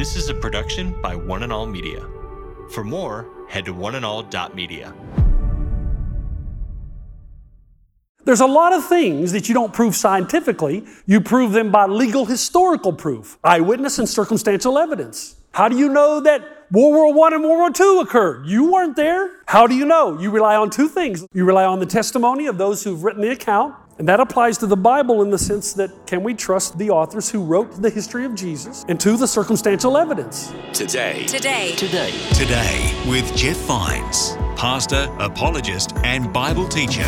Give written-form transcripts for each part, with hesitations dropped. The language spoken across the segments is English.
This is a production by One and All Media. For more, head to oneandall.media. There's a lot of things that you don't prove scientifically. You prove them by legal historical proof, eyewitness and circumstantial evidence. How do you know that World War I and World War II occurred? You weren't there. How do you know? You rely on two things. You rely on the testimony of those who've written the account, and that applies to the Bible in the sense that can we trust the authors who wrote the history of Jesus? And two, the circumstantial evidence. Today with Jeff Vines, pastor, apologist, and Bible teacher.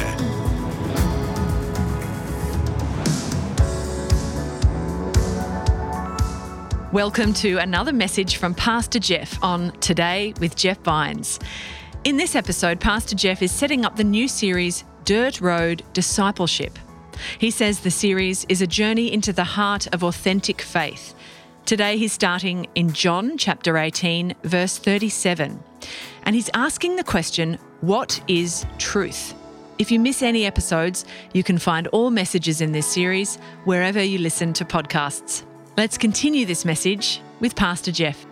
Welcome to another message from Pastor Jeff on Today with Jeff Vines. In this episode, Pastor Jeff is setting up the new series, Dirt Road Discipleship. He says the series is a journey into the heart of authentic faith. Today he's starting in John chapter 18, verse 37. And he's asking the question, what is truth? If you miss any episodes, you can find all messages in this series wherever you listen to podcasts. Let's continue this message with Pastor Jeff.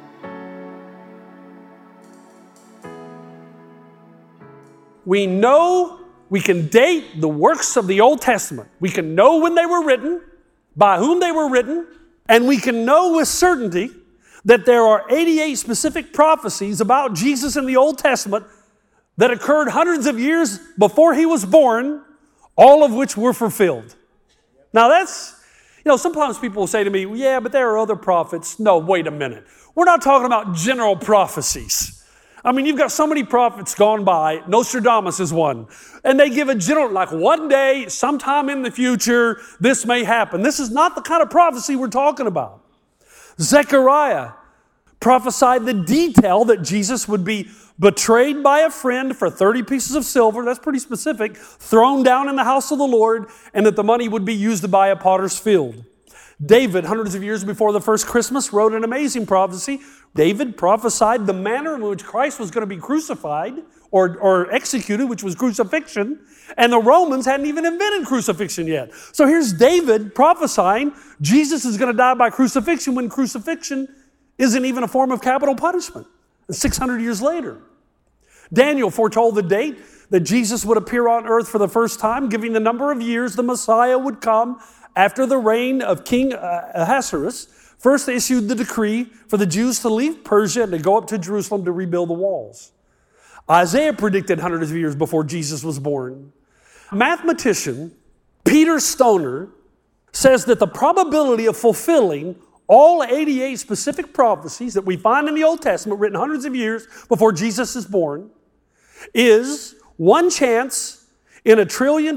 We know we can date the works of the Old Testament. We can know when they were written, by whom they were written, and we can know with certainty that there are 88 specific prophecies about Jesus in the Old Testament that occurred hundreds of years before he was born, all of which were fulfilled. Now sometimes people will say to me, yeah, but there are other prophets. No, wait a minute. We're not talking about general prophecies. I mean, you've got so many prophets gone by. Nostradamus is one. And they give a general, like one day, sometime in the future, this may happen. This is not the kind of prophecy we're talking about. Zechariah prophesied the detail that Jesus would be betrayed by a friend for 30 pieces of silver, that's pretty specific, thrown down in the house of the Lord, and that the money would be used to buy a potter's field. David, hundreds of years before the first Christmas, wrote an amazing prophecy. David prophesied the manner in which Christ was going to be crucified or executed, which was crucifixion, and the Romans hadn't even invented crucifixion yet. So here's David prophesying Jesus is going to die by crucifixion when crucifixion isn't even a form of capital punishment. 600 years later. Daniel foretold the date that Jesus would appear on earth for the first time, giving the number of years the Messiah would come after the reign of King Ahasuerus. First issued the decree for the Jews to leave Persia and to go up to Jerusalem to rebuild the walls. Isaiah predicted hundreds of years before Jesus was born. Mathematician Peter Stoner says that the probability of fulfilling all 88 specific prophecies that we find in the Old Testament, written hundreds of years before Jesus is born, is one chance in a trillion.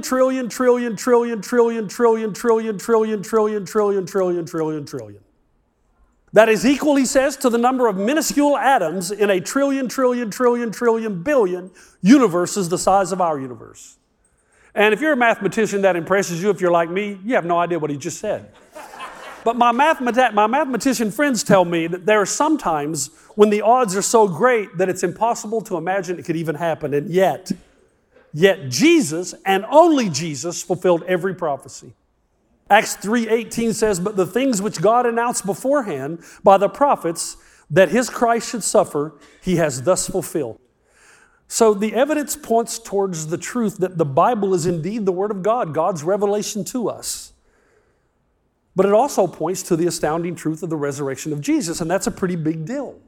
That is equal, he says, to the number of minuscule atoms in a trillion billion universes the size of our universe. And if you're a mathematician that impresses you, if you're like me, you have no idea what he just said. But my mathematician friends tell me that there are some times when the odds are so great that it's impossible to imagine it could even happen. And yet Jesus and only Jesus fulfilled every prophecy. Acts 3:18 says, but the things which God announced beforehand by the prophets that his Christ should suffer, he has thus fulfilled. So the evidence points towards the truth that the Bible is indeed the Word of God, God's revelation to us. But it also points to the astounding truth of the resurrection of Jesus, and that's a pretty big deal.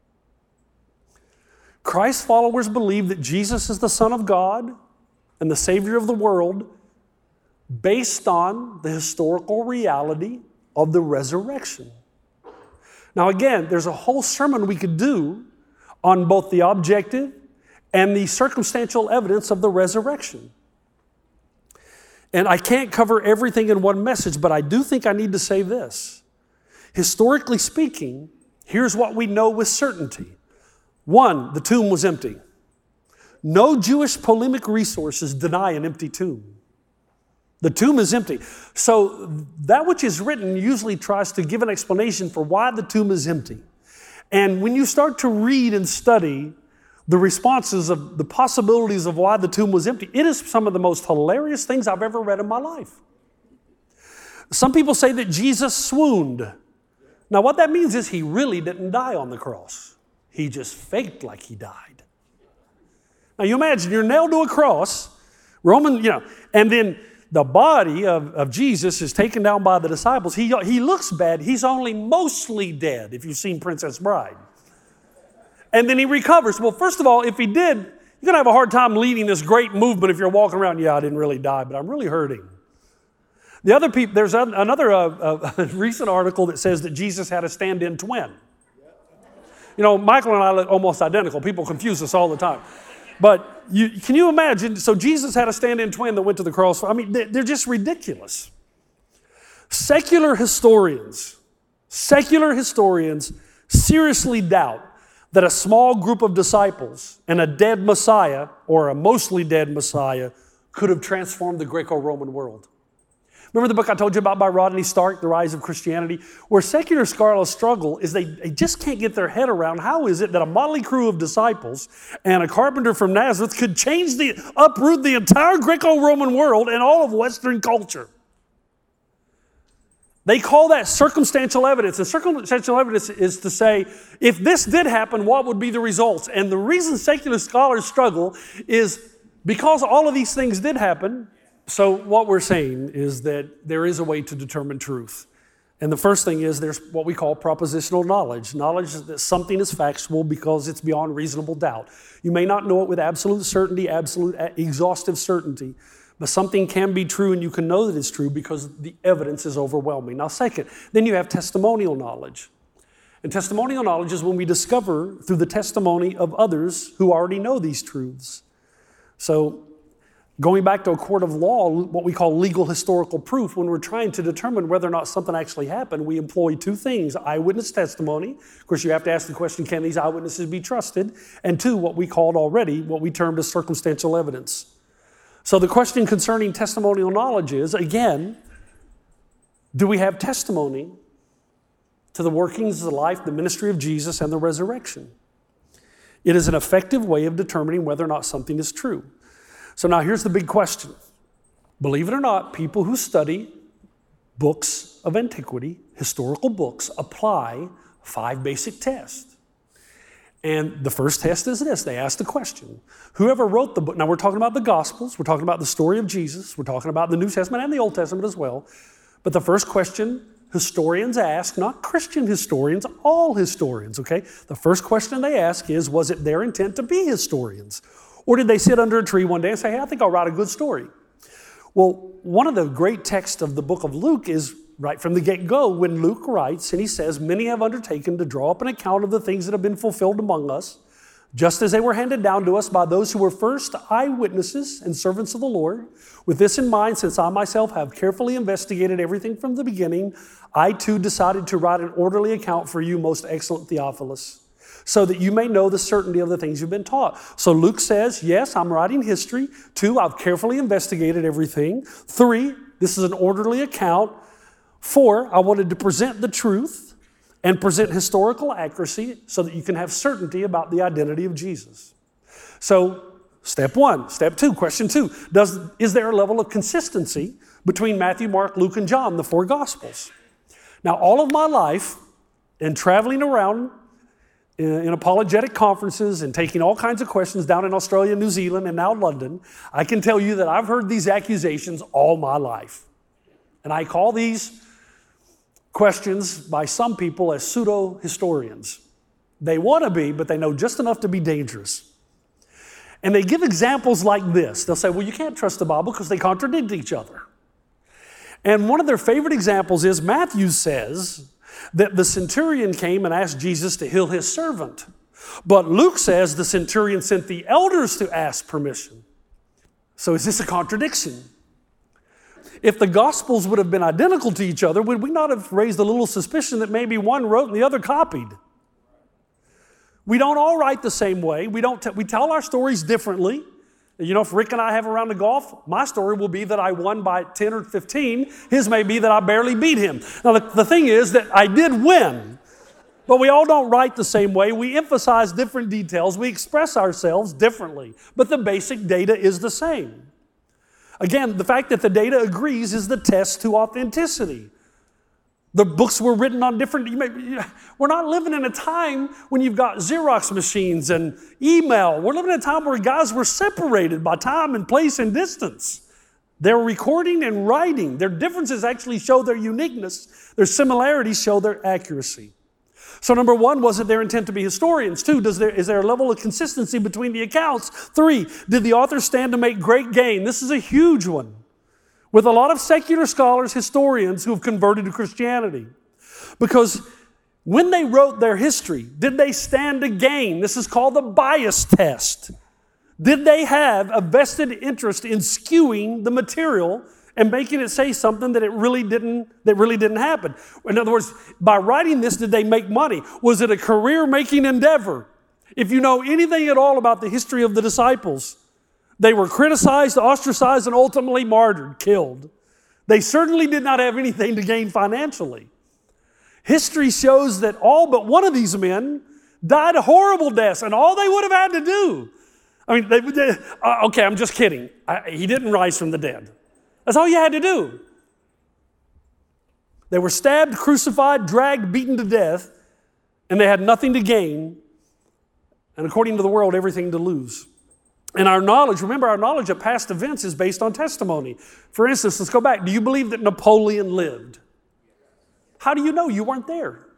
Christ's followers believe that Jesus is the Son of God and the Savior of the world based on the historical reality of the resurrection. Now again, there's a whole sermon we could do on both the objective and the circumstantial evidence of the resurrection. And I can't cover everything in one message, but I do think I need to say this. Historically speaking, here's what we know with certainty. One, the tomb was empty. No Jewish polemic resources deny an empty tomb. The tomb is empty. So that which is written usually tries to give an explanation for why the tomb is empty. And when you start to read and study the responses of the possibilities of why the tomb was empty, it is some of the most hilarious things I've ever read in my life. Some people say that Jesus swooned. Now, what that means is he really didn't die on the cross. He just faked like he died. Now, you imagine you're nailed to a cross, and then the body of Jesus is taken down by the disciples. He looks bad. He's only mostly dead, if you've seen Princess Bride. And then he recovers. Well, first of all, if he did, you're going to have a hard time leading this great movement if you're walking around, I didn't really die, but I'm really hurting. The other people, there's another recent article that says that Jesus had a stand-in twin. Michael and I look almost identical. People confuse us all the time. But can you imagine? So Jesus had a stand-in twin that went to the cross. I mean, they're just ridiculous. Secular historians seriously doubt that a small group of disciples and a dead Messiah, or a mostly dead Messiah, could have transformed the Greco-Roman world. Remember the book I told you about by Rodney Stark, The Rise of Christianity? Where secular scholars struggle is they just can't get their head around how is it that a motley crew of disciples and a carpenter from Nazareth could uproot the entire Greco-Roman world and all of Western culture. They call that circumstantial evidence. And circumstantial evidence is to say, if this did happen, what would be the results? And the reason secular scholars struggle is because all of these things did happen. So what we're saying is that there is a way to determine truth. And the first thing is there's what we call propositional knowledge. Knowledge that something is factual because it's beyond reasonable doubt. You may not know it with absolute certainty, absolute exhaustive certainty, but something can be true and you can know that it's true because the evidence is overwhelming. Now second, then you have testimonial knowledge. And testimonial knowledge is when we discover through the testimony of others who already know these truths. So going back to a court of law, what we call legal historical proof, when we're trying to determine whether or not something actually happened, we employ two things: eyewitness testimony. Of course, you have to ask the question, can these eyewitnesses be trusted? And two, what we termed as circumstantial evidence. So the question concerning testimonial knowledge is, again, do we have testimony to the workings of the life, the ministry of Jesus, and the resurrection? It is an effective way of determining whether or not something is true. So now here's the big question. Believe it or not, people who study books of antiquity, historical books, apply 5 basic tests. And the first test is this. They ask the question, whoever wrote the book, now we're talking about the Gospels, we're talking about the story of Jesus, we're talking about the New Testament and the Old Testament as well. But the first question historians ask, not Christian historians, all historians, okay? The first question they ask is, was it their intent to be historians? Or did they sit under a tree one day and say, hey, I think I'll write a good story? Well, one of the great texts of the book of Luke is right from the get-go when Luke writes, and he says, many have undertaken to draw up an account of the things that have been fulfilled among us, just as they were handed down to us by those who were first eyewitnesses and servants of the Lord. With this in mind, since I myself have carefully investigated everything from the beginning, I too decided to write an orderly account for you, most excellent Theophilus, so that you may know the certainty of the things you've been taught. So Luke says, yes, I'm writing history. 2, I've carefully investigated everything. 3, this is an orderly account. 4, I wanted to present the truth and present historical accuracy so that you can have certainty about the identity of Jesus. So step 1. Step 2, question 2, is there a level of consistency between Matthew, Mark, Luke, and John, the 4 Gospels? Now, all of my life and traveling around in apologetic conferences and taking all kinds of questions down in Australia, New Zealand, and now London, I can tell you that I've heard these accusations all my life. And I call these questions by some people as pseudo-historians. They want to be, but they know just enough to be dangerous. And they give examples like this. They'll say, well, you can't trust the Bible because they contradict each other. And one of their favorite examples is Matthew says that the centurion came and asked Jesus to heal his servant. But Luke says the centurion sent the elders to ask permission. So is this a contradiction? If the Gospels would have been identical to each other, would we not have raised a little suspicion that maybe one wrote and the other copied? We don't all write the same way. We tell our stories differently. You know, if Rick and I have a round of golf, my story will be that I won by 10 or 15. His may be that I barely beat him. Now, the thing is that I did win, but we all don't write the same way. We emphasize different details. We express ourselves differently, but the basic data is the same. Again, the fact that the data agrees is the test to authenticity. The books were written on different, we're not living in a time when you've got Xerox machines and email. We're living in a time where guys were separated by time and place and distance. They're recording and writing. Their differences actually show their uniqueness. Their similarities show their accuracy. So number one, was it their intent to be historians? Two, is there a level of consistency between the accounts? Three, did the authors stand to make great gain? This is a huge one. With a lot of secular scholars, historians who have converted to Christianity. Because when they wrote their history, did they stand to gain? This is called the bias test. Did they have a vested interest in skewing the material and making it say something that really didn't happen? In other words, by writing this, did they make money? Was it a career-making endeavor? If you know anything at all about the history of the disciples, they were criticized, ostracized, and ultimately martyred, killed. They certainly did not have anything to gain financially. History shows that all but one of these men died horrible deaths, and all they would have had to do, okay, I'm just kidding. He didn't rise from the dead. That's all you had to do. They were stabbed, crucified, dragged, beaten to death, and they had nothing to gain, and according to the world, everything to lose. And our knowledge of past events is based on testimony. For instance, let's go back. Do you believe that Napoleon lived? How do you know? You weren't there.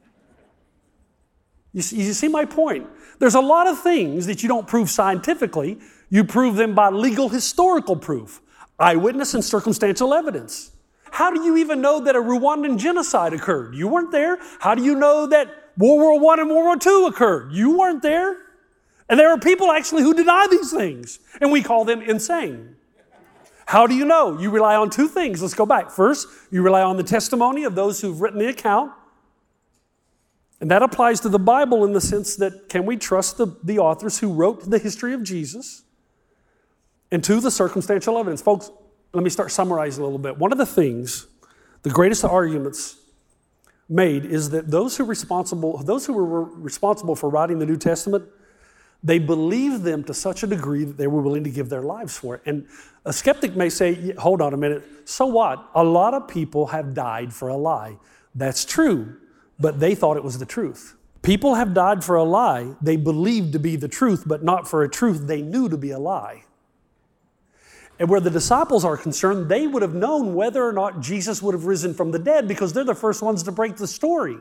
You see my point? There's a lot of things that you don't prove scientifically. You prove them by legal historical proof. Eyewitness and circumstantial evidence. How do you even know that a Rwandan genocide occurred? You weren't there. How do you know that World War I and World War II occurred? You weren't there. And there are people actually who deny these things, and we call them insane. How do you know? You rely on two things. Let's go back. First, you rely on the testimony of those who've written the account. And that applies to the Bible in the sense that, can we trust the authors who wrote the history of Jesus? And two, the circumstantial evidence. Folks, let me start summarizing a little bit. One of the things, the greatest arguments made is that those who were responsible for writing the New Testament, they believed them to such a degree that they were willing to give their lives for it. And a skeptic may say, hold on a minute, so what? A lot of people have died for a lie. That's true, but they thought it was the truth. People have died for a lie they believed to be the truth, but not for a truth they knew to be a lie. And where the disciples are concerned, they would have known whether or not Jesus would have risen from the dead because they're the first ones to break the story.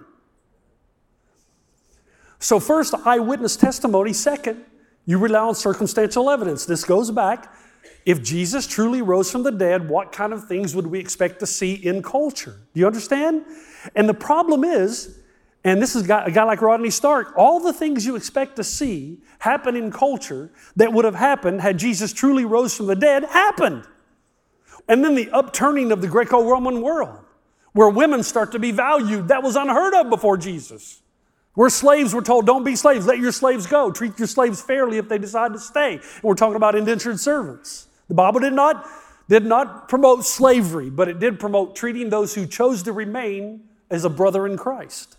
So first, eyewitness testimony. Second, you rely on circumstantial evidence. This goes back. If Jesus truly rose from the dead, what kind of things would we expect to see in culture? Do you understand? And the problem is, and this is a guy like Rodney Stark, all the things you expect to see happen in culture that would have happened had Jesus truly rose from the dead happened. And then the upturning of the Greco-Roman world, where women start to be valued. That was unheard of before Jesus. Where slaves were told, don't be slaves, let your slaves go. Treat your slaves fairly if they decide to stay. And we're talking about indentured servants. The Bible did not promote slavery, but it did promote treating those who chose to remain as a brother in Christ.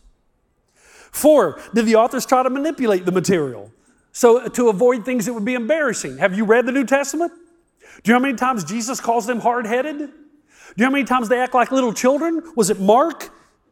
4, did the authors try to manipulate the material so to avoid things that would be embarrassing? Have you read the New Testament? Do you know how many times Jesus calls them hard-headed? Do you know how many times they act like little children? Was it Mark?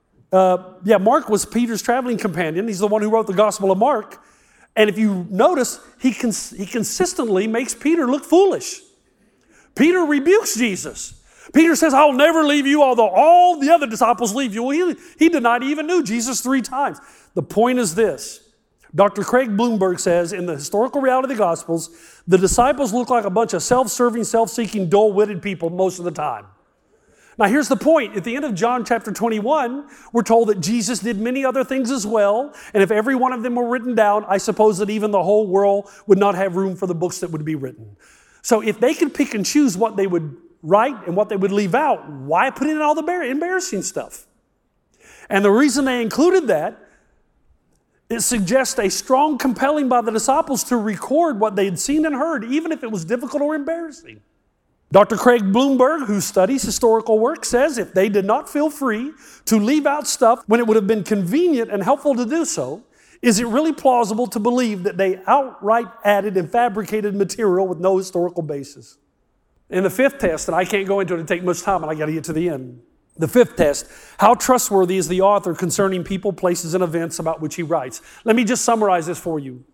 Mark was Peter's traveling companion. He's the one who wrote the Gospel of Mark. And if you notice, he consistently makes Peter look foolish. Peter rebukes Jesus. Peter says, I'll never leave you, although all the other disciples leave you. Well, he denied he even knew Jesus 3 times. The point is this. Dr. Craig Bloomberg says, in the historical reality of the Gospels, the disciples look like a bunch of self-serving, self-seeking, dull-witted people most of the time. Now, here's the point. At the end of John chapter 21, we're told that Jesus did many other things as well. And if every one of them were written down, I suppose that even the whole world would not have room for the books that would be written. So if they could pick and choose what they would write and what they would leave out, why put in all the embarrassing stuff? And the reason they included that, it suggests a strong compelling by the disciples to record what they had seen and heard, even if it was difficult or embarrassing. Dr. Craig Bloomberg, who studies historical work, says if they did not feel free to leave out stuff when it would have been convenient and helpful to do so, is it really plausible to believe that they outright added and fabricated material with no historical basis? And the 5th test, and I can't go into it to take much time, and I got to get to the end. The fifth test, how trustworthy is the author concerning people, places, and events about which he writes? Let me just summarize this for you.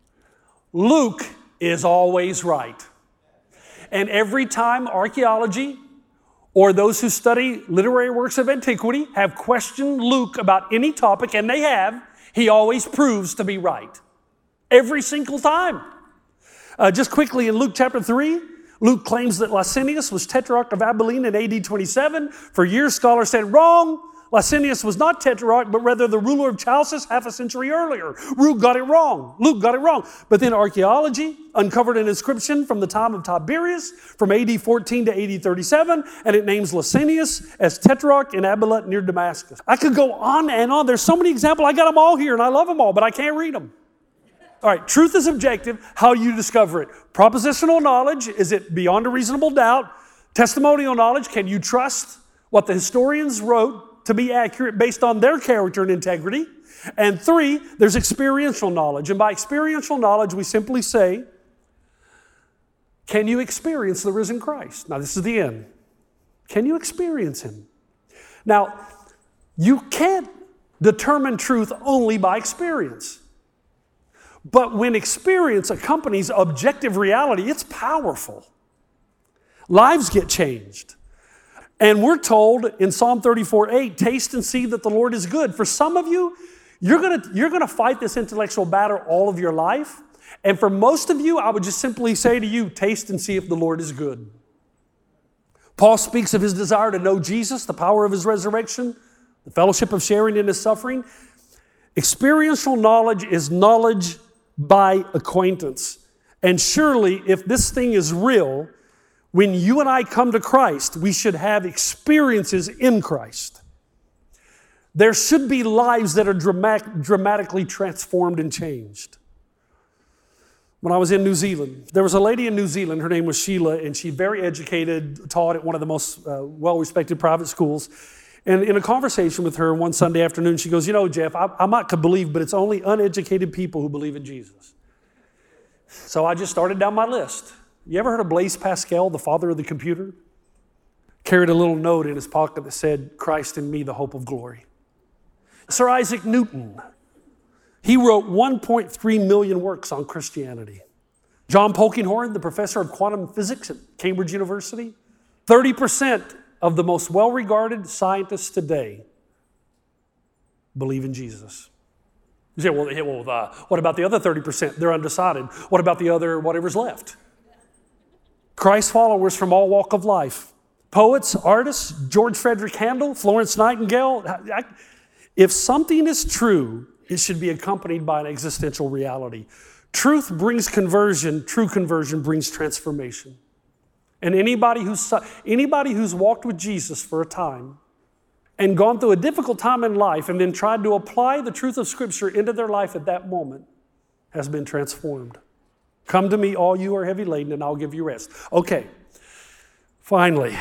Luke is always right. And every time archaeology or those who study literary works of antiquity have questioned Luke about any topic, and they have, he always proves to be right. Every single time. Just quickly, in Luke chapter 3, Luke claims that Licinius was tetrarch of Abilene in AD 27. For years, scholars said, wrong. Licinius was not tetrarch, but rather the ruler of Chalcis half a century earlier. Luke got it wrong. But then archaeology uncovered an inscription from the time of Tiberius from AD 14 to AD 37, and it names Licinius as tetrarch in Abilene near Damascus. I could go on and on. There's so many examples. I got them all here, and I love them all, but I can't read them. All right, truth is objective. How do you discover it? Propositional knowledge, is it beyond a reasonable doubt? Testimonial knowledge, can you trust what the historians wrote to be accurate based on their character and integrity? And 3, there's experiential knowledge. And by experiential knowledge, we simply say, can you experience the risen Christ? Now, this is the end. Can you experience him? Now, you can't determine truth only by experience. But when experience accompanies objective reality, it's powerful. Lives get changed. And we're told in Psalm 34:8, taste and see that the Lord is good. For some of you, you're gonna fight this intellectual battle all of your life. And for most of you, I would just simply say to you, taste and see if the Lord is good. Paul speaks of his desire to know Jesus, the power of his resurrection, the fellowship of sharing in his suffering. Experiential knowledge is knowledge by acquaintance. And surely, if this thing is real, when you and I come to Christ, we should have experiences in Christ. There should be lives that are dramatically transformed and changed. When I was in New Zealand, there was a lady in New Zealand, her name was Sheila, and she's very educated, taught at one of the most well-respected private schools. And in a conversation with her one Sunday afternoon, she goes, you know, Jeff, I might could believe, but it's only uneducated people who believe in Jesus. So I just started down my list. You ever heard of Blaise Pascal, the father of the computer? Carried a little note in his pocket that said, Christ in me, the hope of glory. Sir Isaac Newton, he wrote 1.3 million works on Christianity. John Polkinghorne, the professor of quantum physics at Cambridge University, 30% of the most well-regarded scientists today believe in Jesus. You say, what about the other 30%? They're undecided. What about the other whatever's left? Christ followers from all walk of life. Poets, artists, George Frederick Handel, Florence Nightingale. If something is true, it should be accompanied by an existential reality. Truth brings conversion. True conversion brings transformation. And anybody who's walked with Jesus for a time and gone through a difficult time in life and then tried to apply the truth of Scripture into their life at that moment has been transformed. Come to me, all you who are heavy laden, and I'll give you rest. Okay, finally,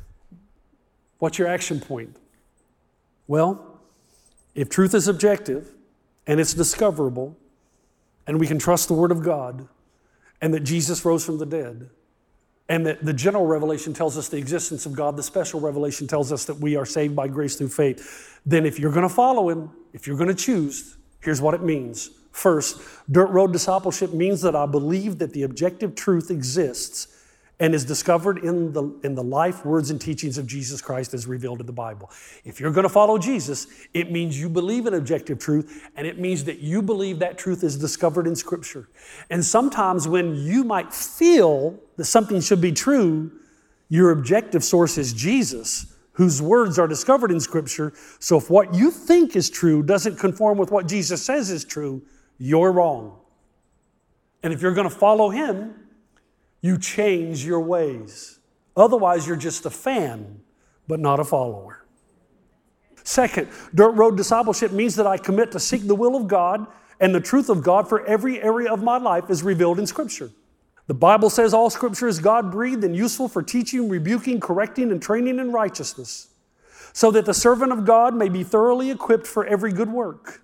what's your action point? Well, if truth is objective and it's discoverable and we can trust the Word of God and that Jesus rose from the dead, and that the general revelation tells us the existence of God, the special revelation tells us that we are saved by grace through faith, then if you're going to follow him, if you're going to choose, here's what it means. First, dirt road discipleship means that I believe that the objective truth exists and is discovered in the life, words, and teachings of Jesus Christ as revealed in the Bible. If you're going to follow Jesus, it means you believe in objective truth, and it means that you believe that truth is discovered in Scripture. And sometimes when you might feel that something should be true, your objective source is Jesus, whose words are discovered in Scripture. So if what you think is true doesn't conform with what Jesus says is true, you're wrong. And if you're going to follow him, you change your ways. Otherwise, you're just a fan, but not a follower. Second, dirt road discipleship means that I commit to seek the will of God and the truth of God for every area of my life as revealed in Scripture. The Bible says all Scripture is God-breathed and useful for teaching, rebuking, correcting, and training in righteousness, so that the servant of God may be thoroughly equipped for every good work.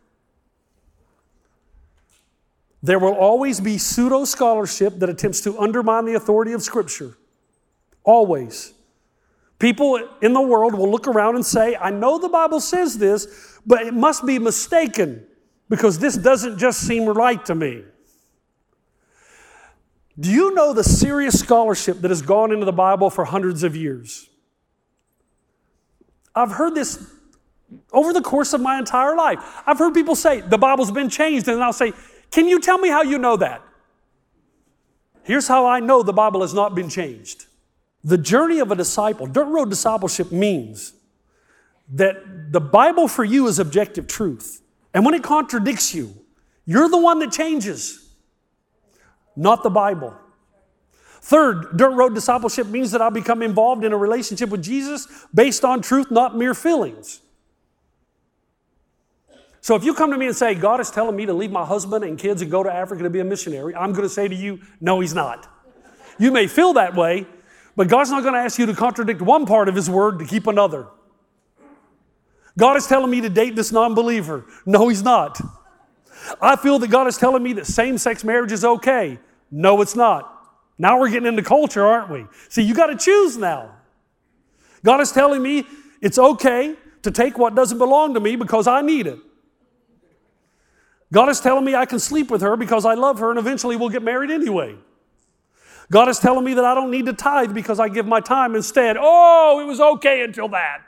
There will always be pseudo-scholarship that attempts to undermine the authority of Scripture. Always. People in the world will look around and say, I know the Bible says this, but it must be mistaken because this doesn't just seem right to me. Do you know the serious scholarship that has gone into the Bible for hundreds of years? I've heard this over the course of my entire life. I've heard people say, the Bible's been changed, and I'll say, can you tell me how you know that? Here's how I know the Bible has not been changed. The journey of a disciple, dirt road discipleship, means that the Bible for you is objective truth. And when it contradicts you, you're the one that changes, not the Bible. Third, dirt road discipleship means that I become involved in a relationship with Jesus based on truth, not mere feelings. So if you come to me and say, God is telling me to leave my husband and kids and go to Africa to be a missionary, I'm going to say to you, no, He's not. You may feel that way, but God's not going to ask you to contradict one part of His word to keep another. God is telling me to date this non-believer. No, He's not. I feel that God is telling me that same-sex marriage is okay. No, it's not. Now we're getting into culture, aren't we? See, you got to choose now. God is telling me it's okay to take what doesn't belong to me because I need it. God is telling me I can sleep with her because I love her and eventually we'll get married anyway. God is telling me that I don't need to tithe because I give my time instead. Oh, it was okay until that.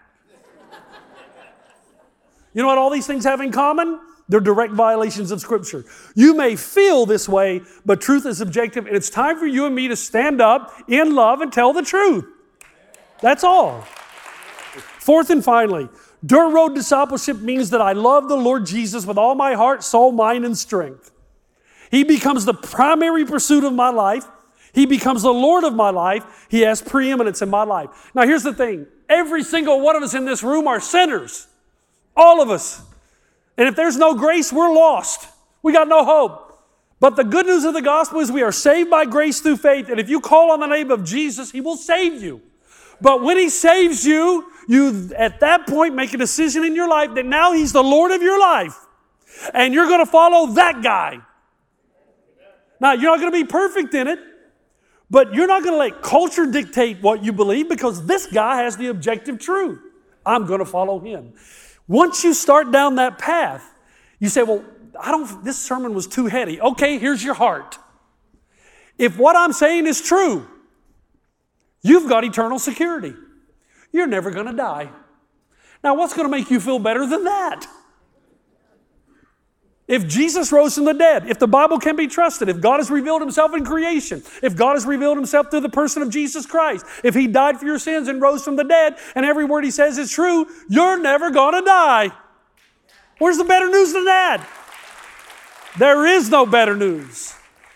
You know what all these things have in common? They're direct violations of Scripture. You may feel this way, but truth is objective, and it's time for you and me to stand up in love and tell the truth. That's all. Fourth and finally, dirt road discipleship means that I love the Lord Jesus with all my heart, soul, mind, and strength. He becomes the primary pursuit of my life. He becomes the Lord of my life. He has preeminence in my life. Now, here's the thing. Every single one of us in this room are sinners. All of us. And if there's no grace, we're lost. We got no hope. But the good news of the gospel is we are saved by grace through faith. And if you call on the name of Jesus, He will save you. But when He saves you, you at that point make a decision in your life that now He's the Lord of your life. And you're going to follow that guy. Now, you're not going to be perfect in it. But you're not going to let culture dictate what you believe because this guy has the objective truth. I'm going to follow him. Once you start down that path, you say, well, this sermon was too heady. Okay, here's your heart. If what I'm saying is true, you've got eternal security. You're never going to die. Now, what's going to make you feel better than that? If Jesus rose from the dead, if the Bible can be trusted, if God has revealed Himself in creation, if God has revealed Himself through the person of Jesus Christ, if He died for your sins and rose from the dead, and every word He says is true, you're never going to die. Where's the better news than that? There is no better news.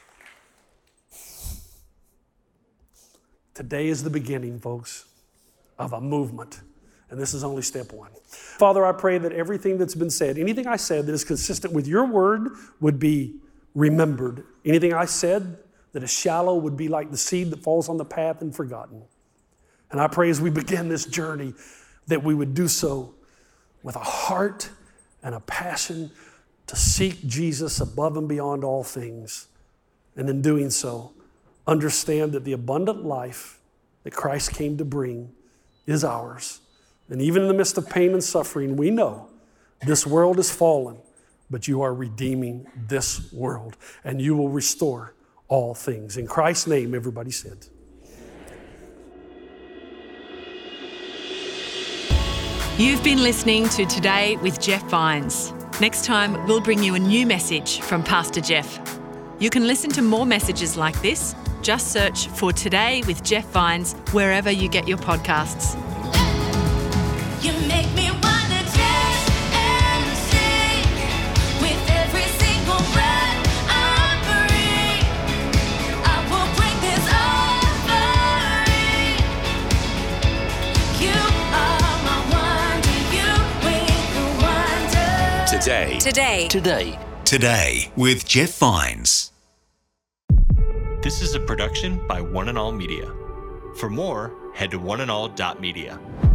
Today is the beginning, folks, of a movement. And this is only step one. Father, I pray that everything that's been said, anything I said that is consistent with your word would be remembered. Anything I said that is shallow would be like the seed that falls on the path and forgotten. And I pray as we begin this journey that we would do so with a heart and a passion to seek Jesus above and beyond all things. And in doing so, understand that the abundant life that Christ came to bring is ours. And even in the midst of pain and suffering, we know this world is fallen, but you are redeeming this world, and you will restore all things. In Christ's name, everybody said. You've been listening to Today with Jeff Vines. Next time, we'll bring you a new message from Pastor Jeff. You can listen to more messages like this. Just search for Today with Jeff Vines wherever you get your podcasts. You make me wanna dance and sing with every single breath I breathe. I will bring this offering. You are my wonder, you with the wonder. Today with Jeff Vines. This is a production by One and All Media. For more, head to oneandall.media.